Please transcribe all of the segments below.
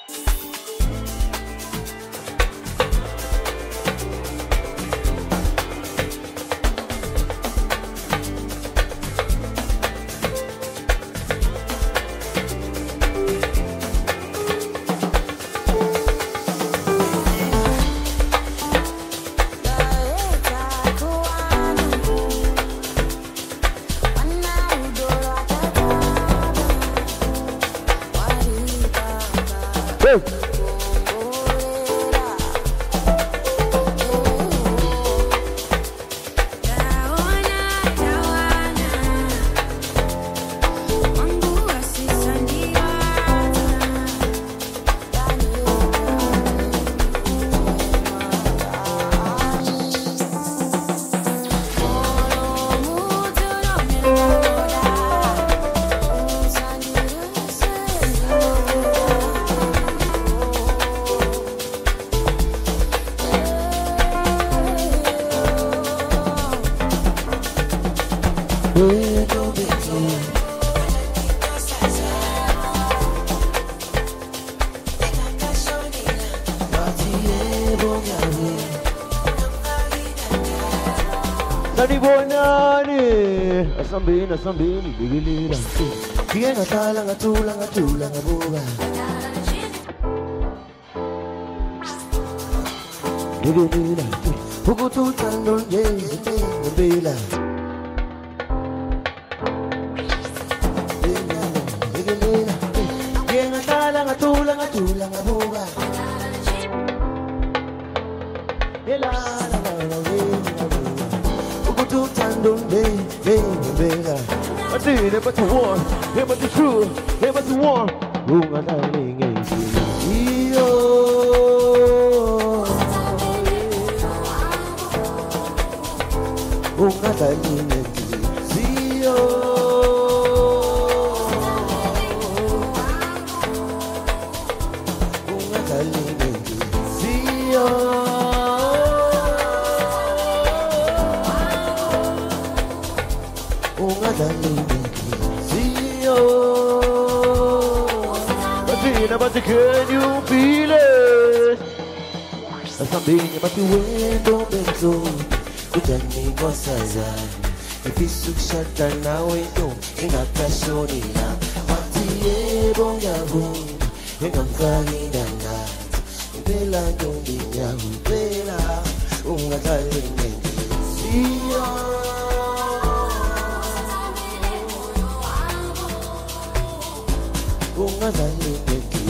Sambini bigilira Kiena tala ngatula ngabuga Bigilira Hukutu tando yeze Bigilira Bigilira Kiena tala ngatula ngabuga Ela Hukutu tando yeze I did it but the one, it but the true, it but the one. Runga darling, yo. Runga darling, yo. Runga darling, yo. But can you feel it? Something about the wind on the soul. You tell me what's if it's so shut down now, we don't. In a passion, what the bon yahoo. In a flying and that. Bella don't be yahoo. Bella, unga darling. See you. Unga darling.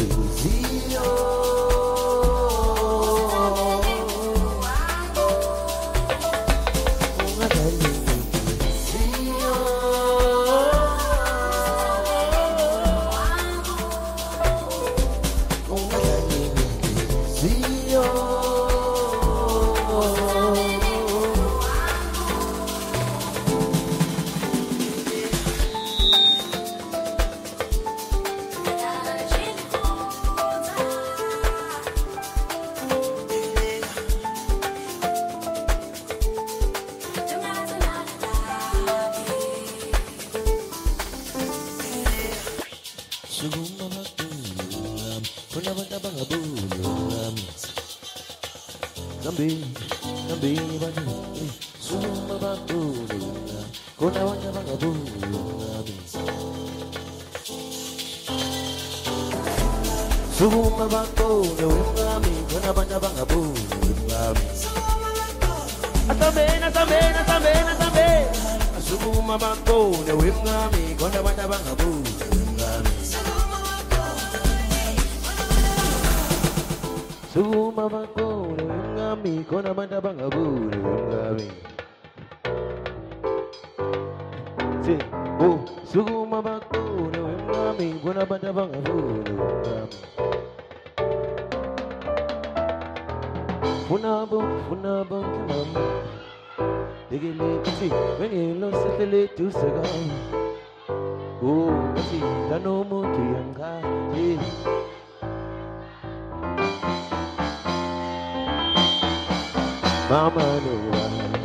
Mama Noa,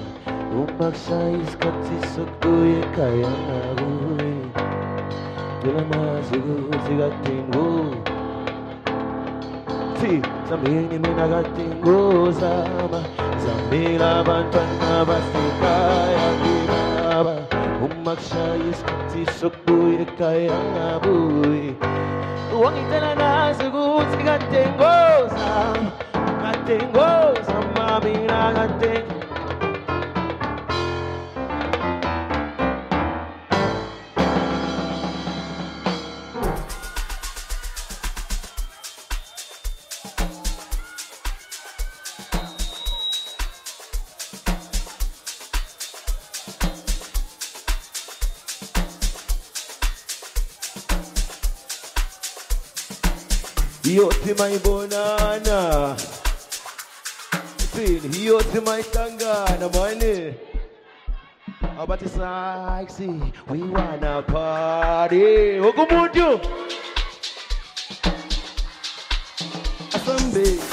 umaksais kasi sukuye kaya nabuhi. Dila masugu sigatin wo. See, Samini Minagatingo Sama, Samila Bantana Bastikaya Baba, Umakshais, Tisukui Kaya Bui. Wangitana Nasugu, Sigatingo Sam, Gatingo Samamina Gating. Yoti my banana, yoti my tangana, money. About the sexy, we wanna party. Ogumunju, Asambe.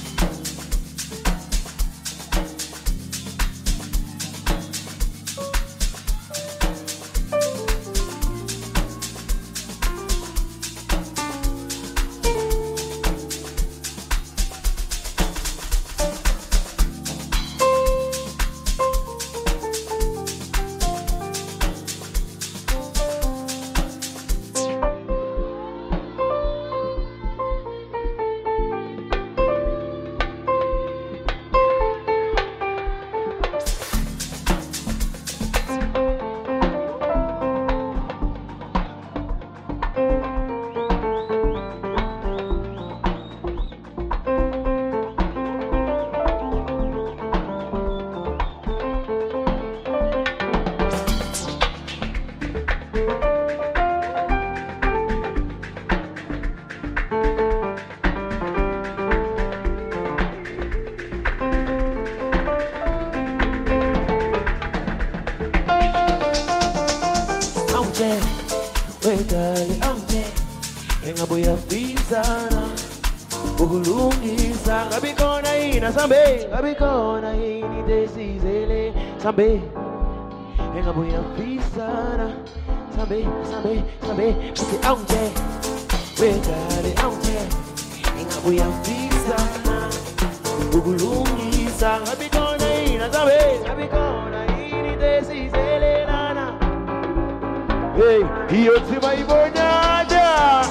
Sambe, enga buya pisana. Sambe, porque aunque, verdade aunque, enga buya pisana. Bugulungi sang, abikona ina sambe, abikona ini desi selena. Hey, hiyo tima ibonada.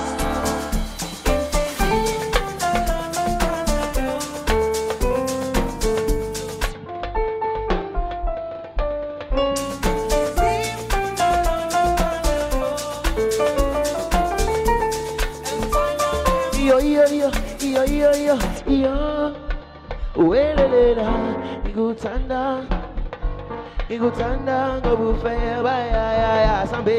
Igutanda ngobufe baya sambe.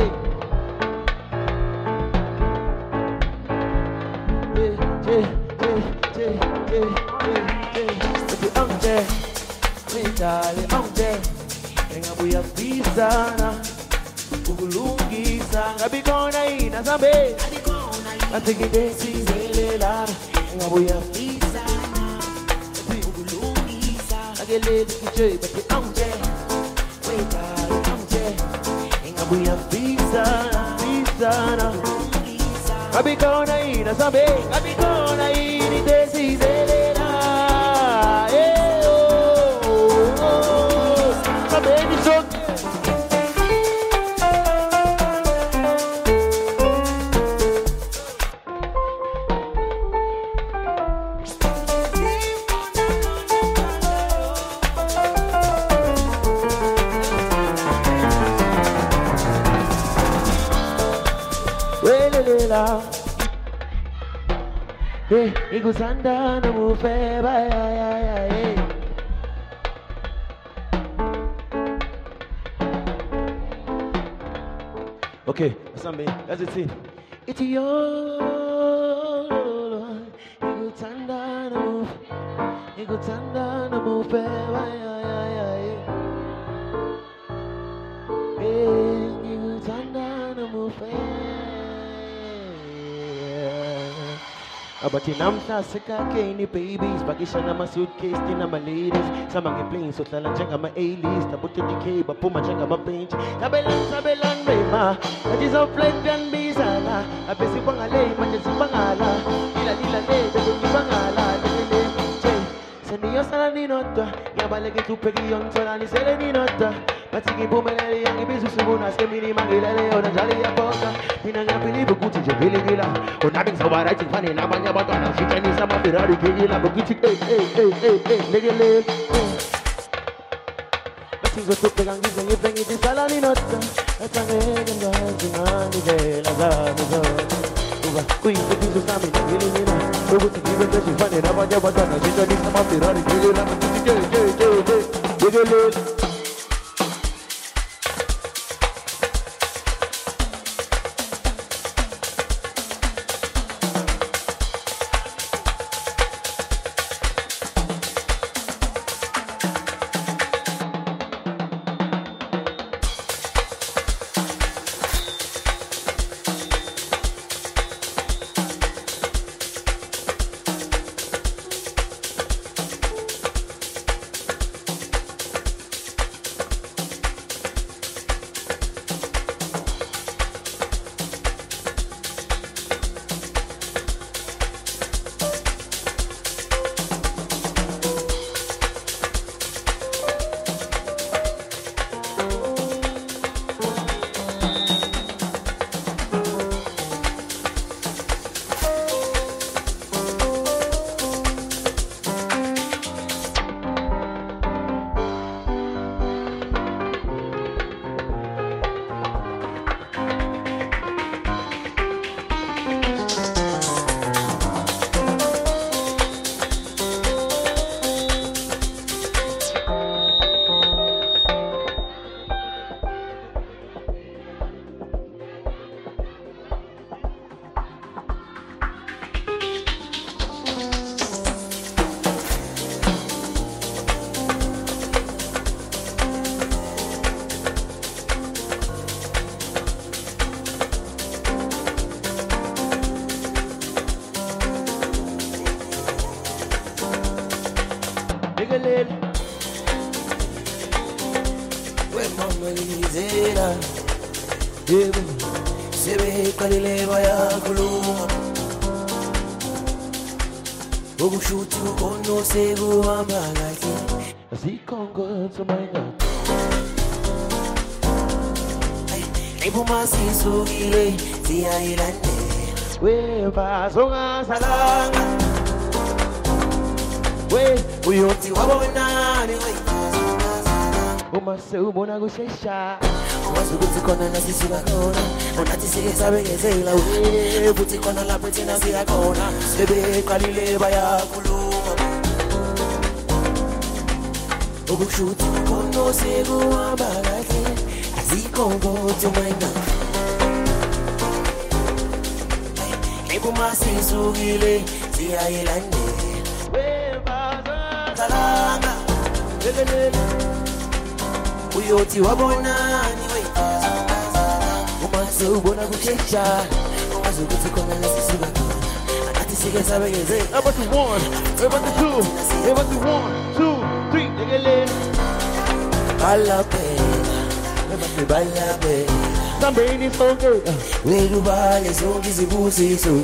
Ante, medale ante, engabuya pisana, ugulungi sanga bikona ina sambe. Atiki desi zelela, engabuya pisana, ugulungi sanga agele dikije baki ante. Engabuya pisana, abikona ina sambe, abikona ini desi zelela. Sambe so. Hey, igusanda na mufe baya. Okay, Sambe, that's the thing. It's your igutanda na mufe baya. Hey, igutanda na mufe. Abati namsa sika kini babies Bagisha na ma suitcase din na ma ladies Sa mga planes Sot na lang dyan ka ma A-list Tabuti di kay Bapo ma dyan ka ma paint Sabelan rema Nadi sa flight yan bisala Abesi pangale Madyan si pangala Dila le Dadong di pangala nota. Yabale que tu pegui on sola ni se le ni nota. Matiki bumelele yangi bisu subuna skemini mangilele ona jali ya bota. Mina ya believe kuti je vile gila. Ona bing so bara ti fani na banya batana. Shita ni sama Ferrari ke ila bukuti legele. Matigo tu pegangi zengi bengi ti sala ni nota. Etange ngani de la za. Queen, the piece of Sammy, over to give it a funny, I'm on your button, I didn't need some of the running, Shesha Wasuguti kona na sisi wakona Onati sige sabe gezela we Puti kona la pretina siya kona Sebe kalile baya kuluma Ogushuti kono segu abalake Azikongo tumaina Nebu masi sugile siya ilande Webaza talanga Lelelele Uyoti wabonani wekaza Umansu bona kuchecha Umansu kutukona na sisi bakona Anati sige sabe geze About to one, about to two, about to 1, 2, 3 Negele Balapela Nebate balapela Sambeni songe Wedu bale songi zibusi so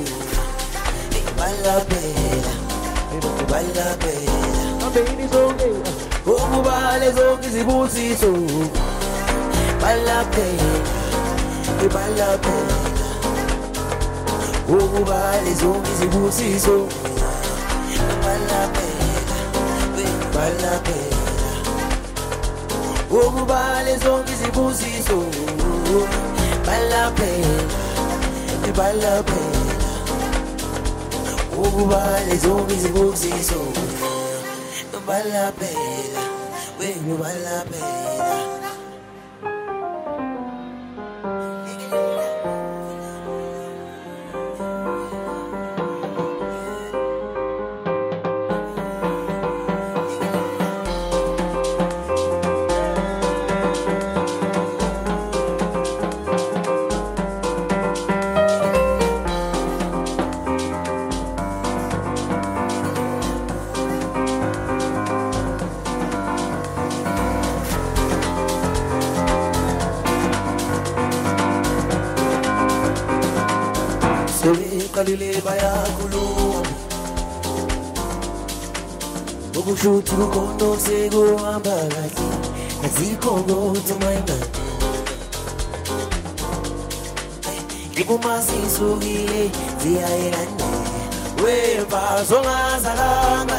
Balapela Nebate balapela Sambeni songe Okubale zonke zibusiso Balapela Balapela Okubale zonke zibusiso Balapela Balapela Okubale zonke zibusiso Balapela Balapela Okubale zonke zibusiso Balapela, we balapela. Kalile baya kuluma ukushuthi kukhona sekuhamba kahle azikho ukuthi mayingani ikumasisukile ziyayelana wemfazo ngazalanga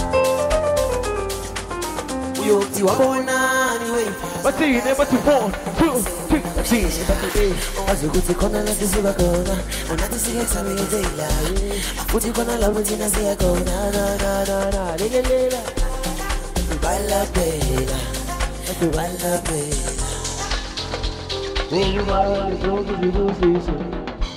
uyothi wabonani wemfazo bathini bathi 4 2 3 sisi bathi azukuthi khona la sisuka khona anathi sikexamezela futhi khona la wenzina siya khona na lekelela balapela When I was so good,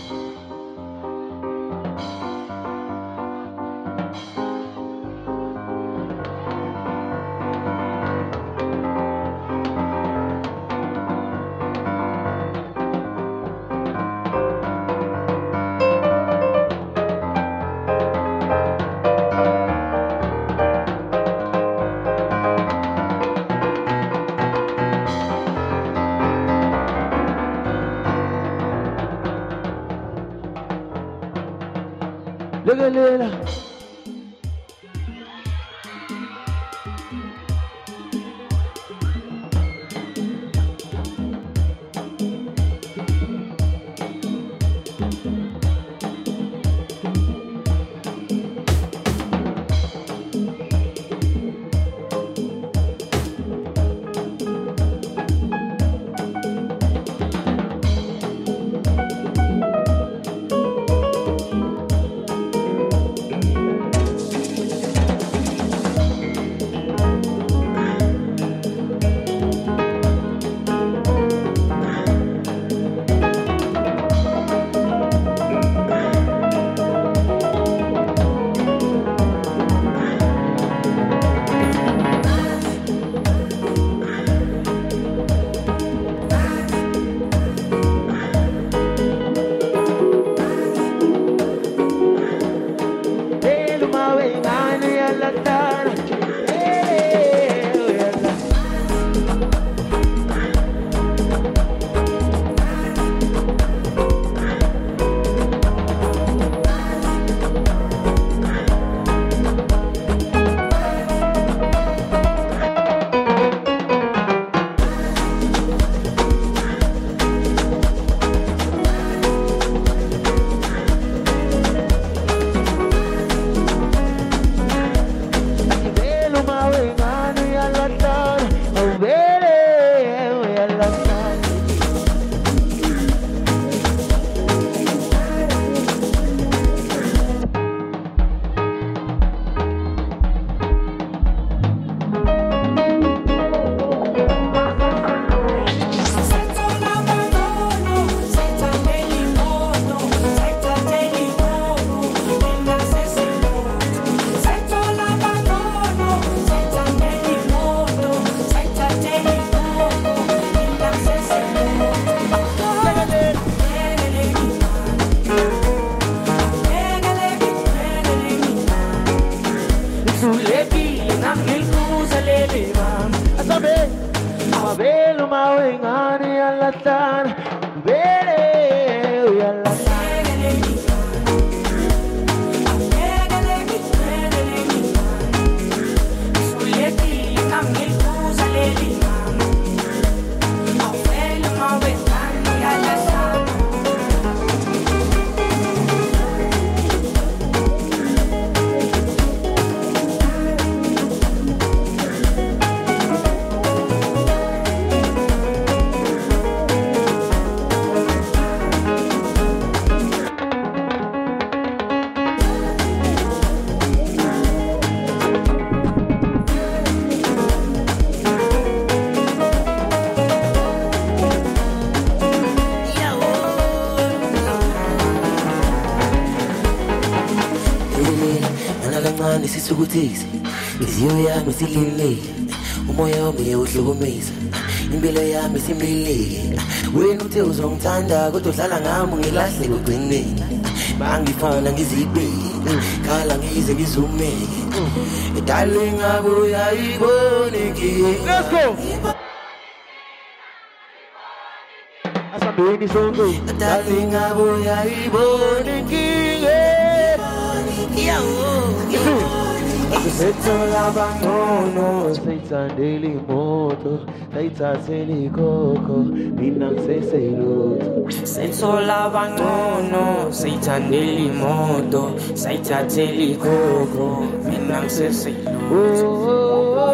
Legalela Sisukuthisi iziyo yami sililele umoya wami uhlukumeza impilo yami simlilele wena uthe uzongithanda kodwa uhlala ngami ngilahle kugcineni mangifana ngizibheke khala ngize ngizumeke darling abuya ibone inkinga. Let's go. Asambeni songo darling abuya ibone inkinga. Setola bangono, seitandeli moto, seitateli coco, minang seseluto. Setola bangono, seitandeli moto, seitateli coco, minang seseluto.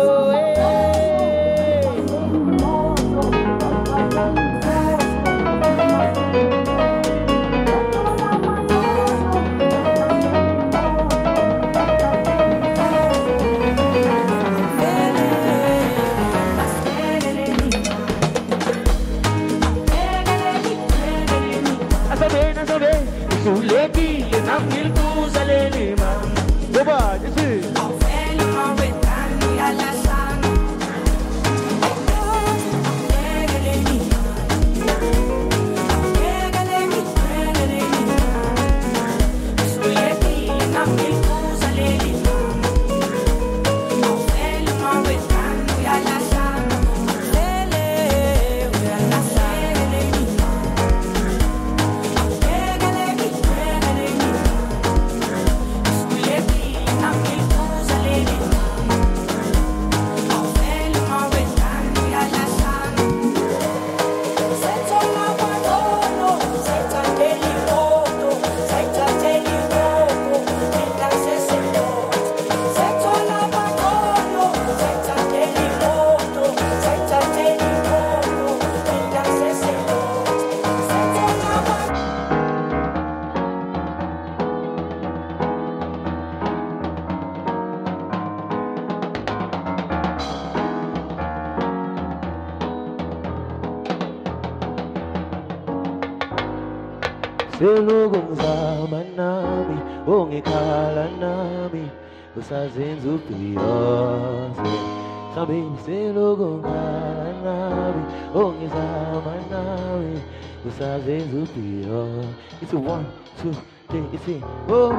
Selugong zaman nami, ongikhala nami, usazenza ubhiyoze. Sabi selugong khala nami, ongizama nami, usazenza ubhiyoze. It's a 1, 2, 3, it's it. Oh,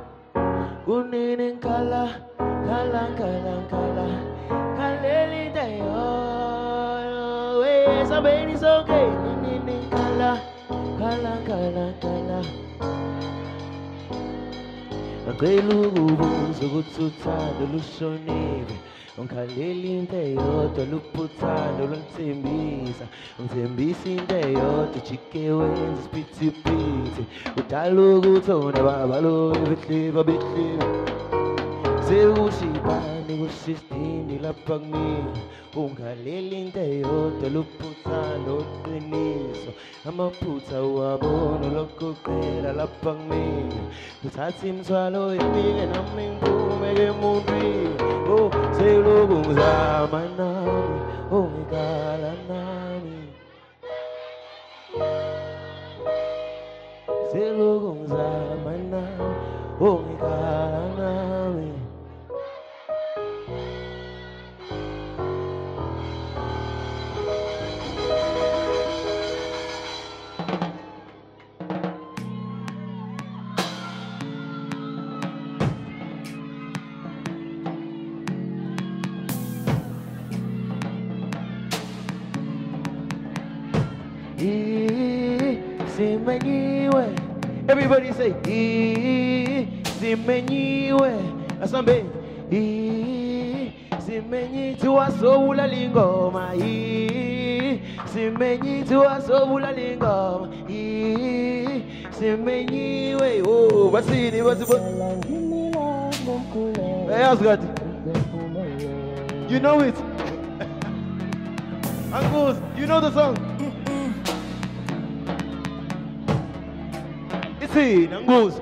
kunini kala, kala, kala, kala, kaleli dayo. Sabi ni okay, kunini kala. Kala, kala, kala. Akwelukubuza ukuthi uthando lushonile. Ungikhalela into eyodwa luphuthandwa lungithembisa. Ungithembisa into eyodwa ujike wenza isiphithiphithi. Udala ukuthi unababa lo behleba behleba. Sekushibani kushisdini lapha kumina. Ungikhalela into eyodwa luphuthandwa uqiniso. Amaphutha uwabona lokuqala lapha kumina. Uthatha imithwalo yami-ke nami ngiphume-ke emuntwini. Oh, selokhu ngizama nami, ongikhala nami. Selokhu ngizama nami, ongikhala nami. Simenyiwe. Everybody say simenyiwe. Asambe simenyi tuwasobula lingoma. Simenyi tuwasobula lingoma. Simenyiwe. Oh, basini basibo. Hey, Asgard. You know it. Angus, you know the song. Sí, Angus.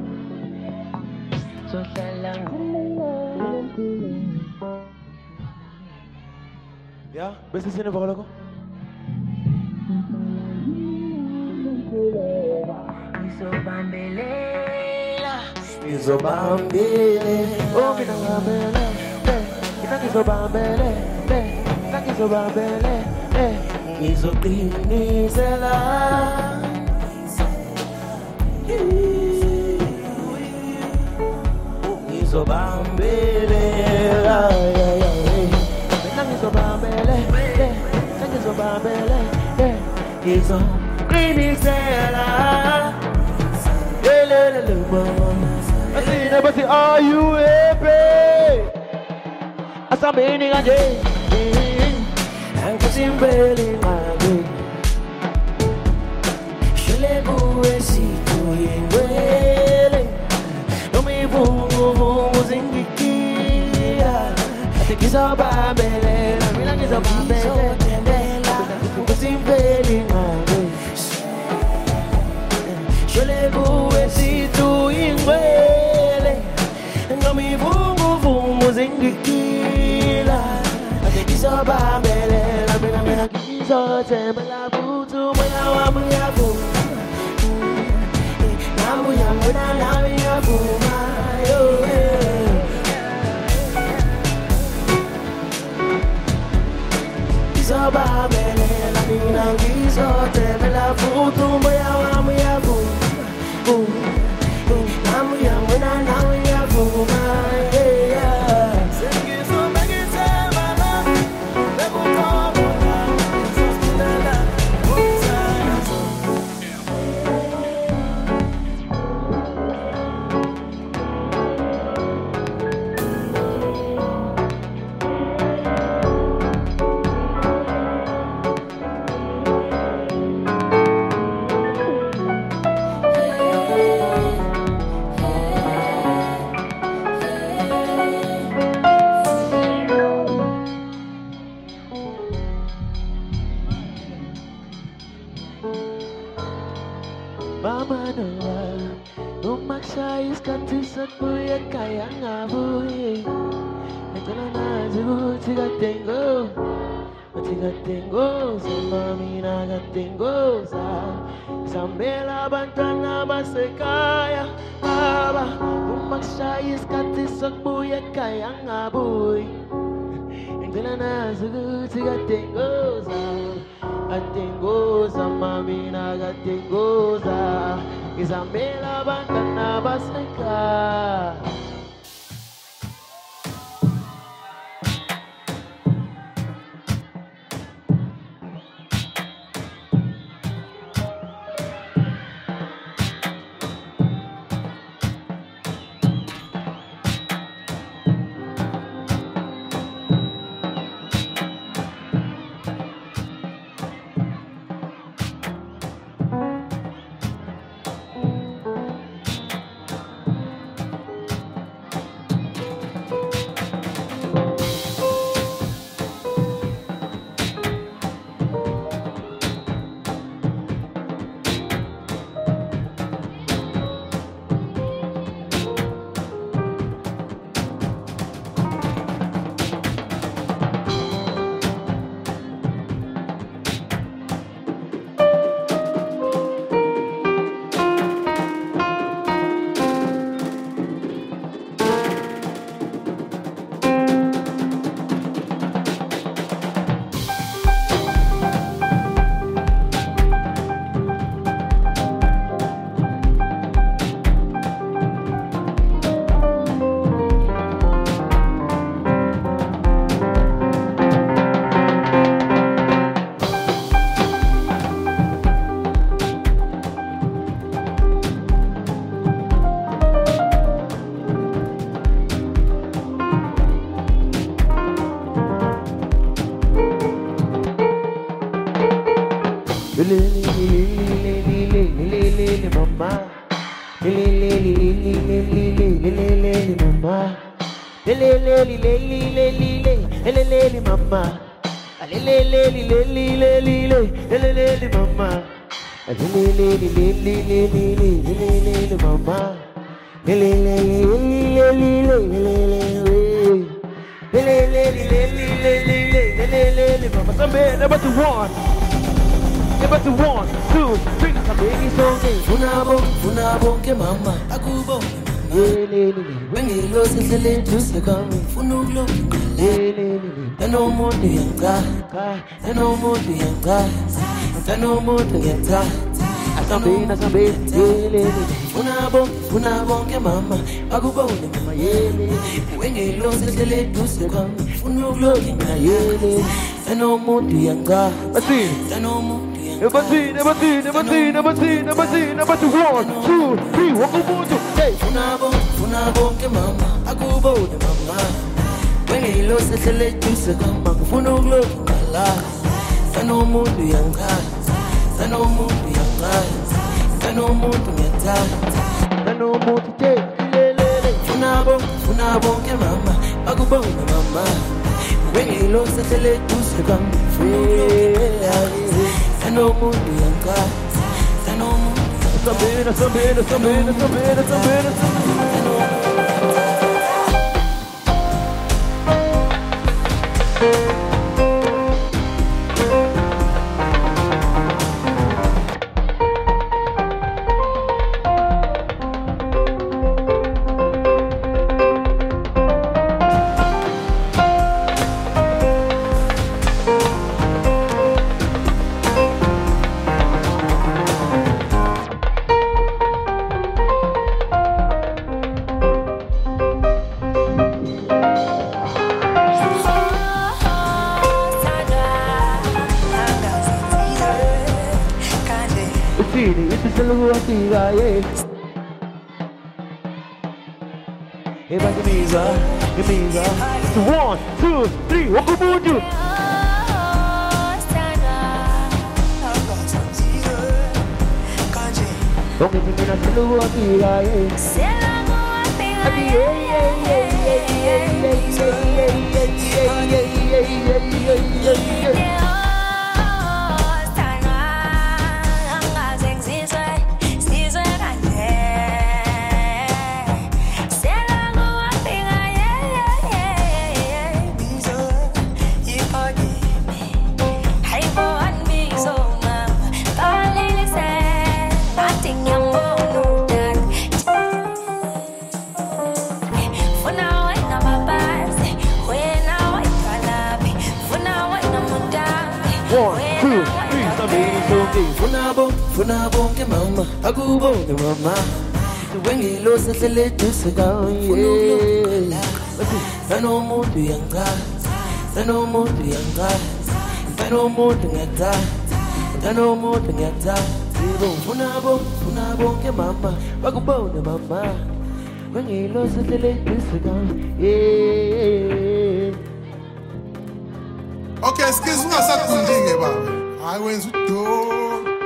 ¿Ya? ¿Ves si tiene poco loco? Hizo bambele, oh mira bambele, mira que hizo bambele, mira que hizo bambele, hizo pinizela. Hizo bambele, hizo bambele, hizo bambele, hizo pinizela. Are you happy? masambeni kanje angisimbeli ngabe shele buwe situyengwele nomivungu zingikia atikizobambelela mina ngizobambelela angisimbeli ngabe shele buwe situyengwele nomivungu zingikila atikizobambelela mina ngizotembela butu moya wami yavuma namu yangu na nami yavuma ngizobambelela mina ngizotembela butu moya wami yavuma namu yangu na nami yavuma Mama Noa, umaksa iskati sakbuya kaya ngabuye. Entona nazibu tiga tengo, sama mina gatengo sa. Sambela bantana basekaya, aba umaksa iskati sakbuya kaya ngabuye. Entona nazibu tiga tengo sa. Atengoza, mamina gatengoza, Isabela bantana baseka. Funabonke mama akubone mama yele wengelose sele duse kwami funugloki na yele enomuntu yanga enomuntu yanga never 1 2 3 wakubutu hey funabonke mama akubone mama Wengilo seseletuse kama kufuna ukulokala Sano mundu yangazi Sano mundu yangazi Sano mundu ngetazi Sano mundu lelele Funabo ke mama Akubona mama Wengilo seseletuse kama kufuna Sano mundu yangazi Sano mundu Sabina Give me 1, 2, 3, what could you do? Don't get me not to do what you Funabo ke mama, akubo ke mama. Wengilo seseletuse kama Sano mundu yangazi, sano mundu yangazi, sano mundu ngetazi, sano mundu ngetazi. Funabo ke mama, akubo ke mama. Wengilo seseletuse kama Okay, excuse me, sa kundinge baba. I went to do.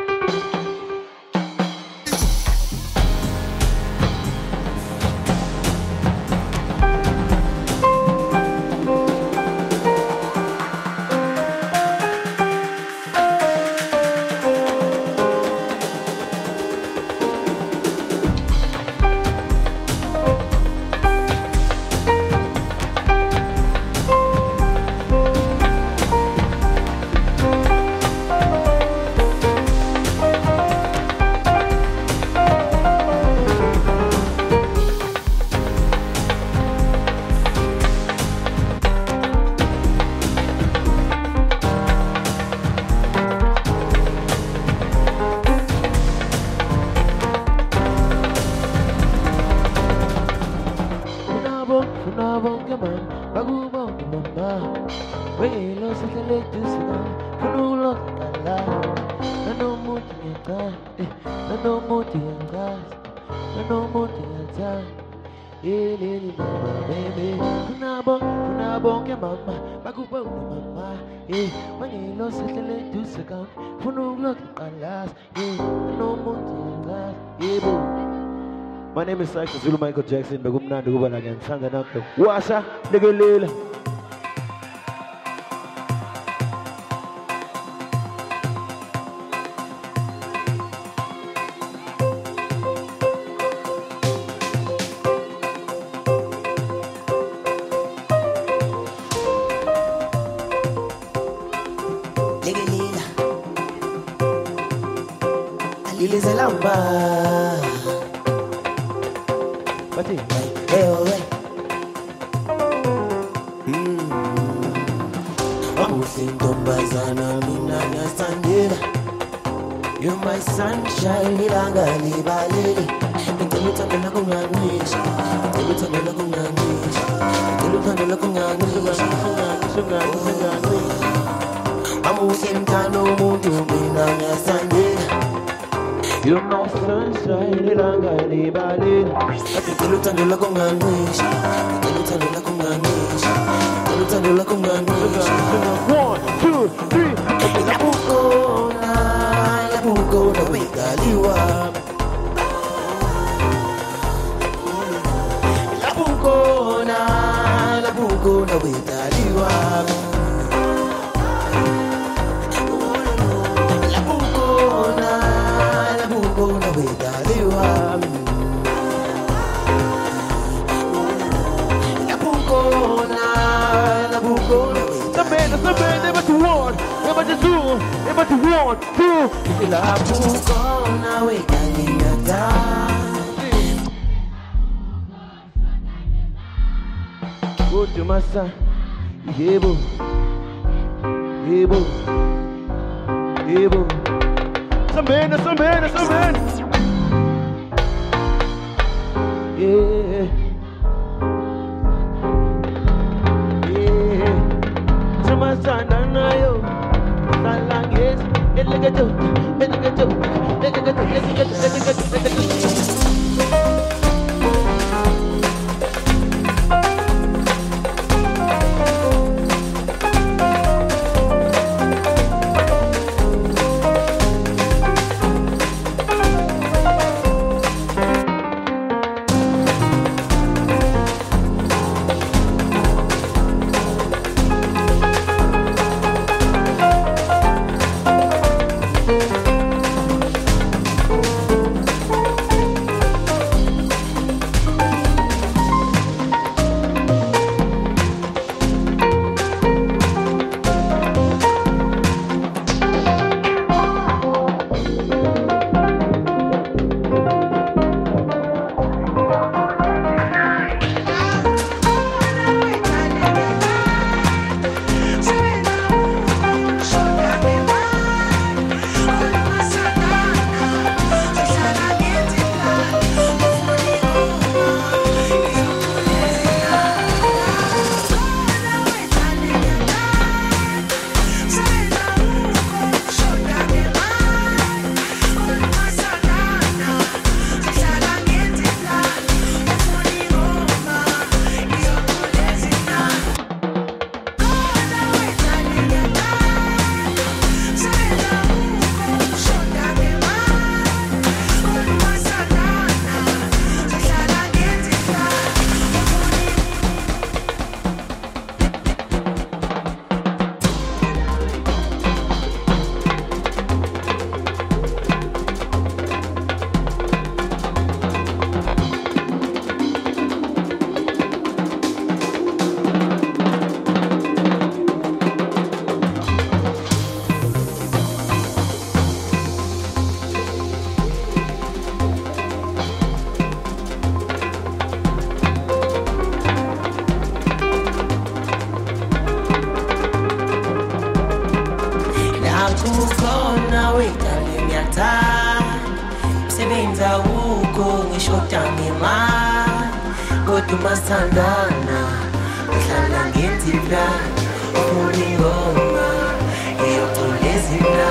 My name is Cycle Zulu Michael Jackson. Begumna Duban again. Sanga Nakto. Wasa Negalil. You're my sunshine, ilanga libalele. Ngikuthanda la kungangisha, ngikuthanda la kungangisha, ngikuthanda la kungangisha. Amuhle mthando umuntu mina ngiyasandela. You're my sunshine, ilanga libalele. Ngikuthanda la kungangisha, ngikuthanda la kungangisha. Utandula kunganisha 1, 2, 3 Labukona wegaliwa Labukona wegaliwa Labukona wegaliwa Never to one, never to two, never to 1, 2 Labukona wegaliwa Go to massa, yebo, yebo, yebo. Some man, yeah, yeah. Some massa, nana yo, salang yes, elegato. Sebenza uko ngishota ngemali kodwa masandana uhlala ngenzipha ufuna ingoma eyotolezina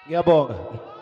Ngiyabonga.